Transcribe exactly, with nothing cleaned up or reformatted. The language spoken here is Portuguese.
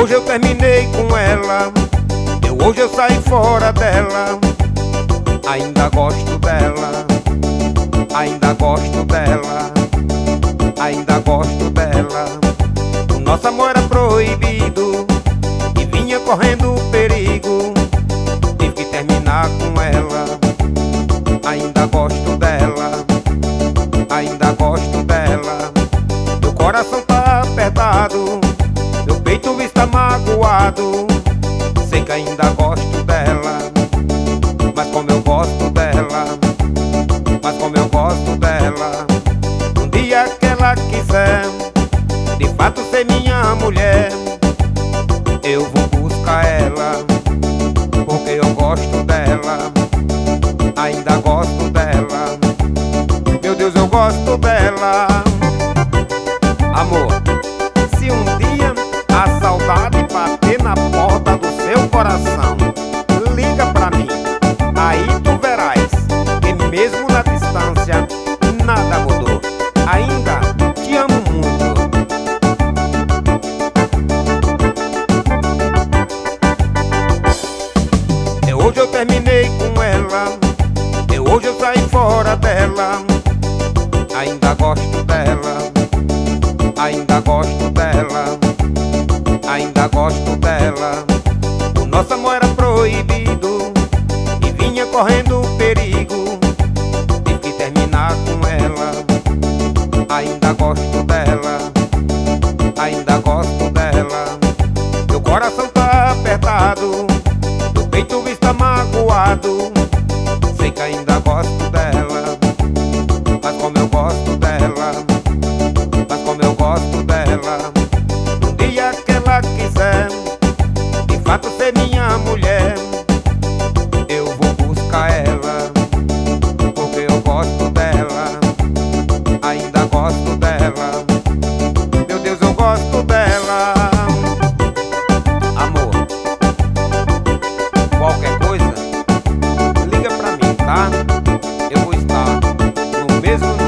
hoje eu terminei com ela, eu hoje eu saí fora dela. Ainda gosto dela, ainda gosto dela, ainda gosto dela. O nosso amor era proibido e vinha correndo perigo. Tive que terminar com ela. Ainda gosto dela, ainda gosto dela. Meu coração tá apertado, meu peito está magoado. Sei que ainda gosto dela, mas como eu gosto dela, mas como eu gosto dela. Um dia que ela quiser de fato ser minha mulher, eu vou buscar ela, porque eu gosto dela, ainda gosto dela. Meu Deus, eu gosto dela. Amor, se um dia a saudade bater na porta do seu coração, liga pra mim, aí tu verás que mesmo na distância nada mudou. Ainda te amo muito. Eu hoje eu terminei com ela, eu hoje eu saí fora dela. Ainda gosto dela, ainda gosto dela, ainda gosto dela. O nosso amor era proibido e vinha correndo perigo. Tive que terminar com ela. Ainda gosto dela, ainda gosto dela. Meu coração tá apertado, meu peito está magoado. Sei que ainda gosto dela, mas como eu gosto dela, mas como eu gosto dela. Um dia que ela quiser de fato ser minha mulher, eu vou buscar ela, porque eu gosto dela, ainda gosto dela. Meu Deus, eu gosto dela. Amor, qualquer coisa, liga pra mim, tá? Eu vou estar no mesmo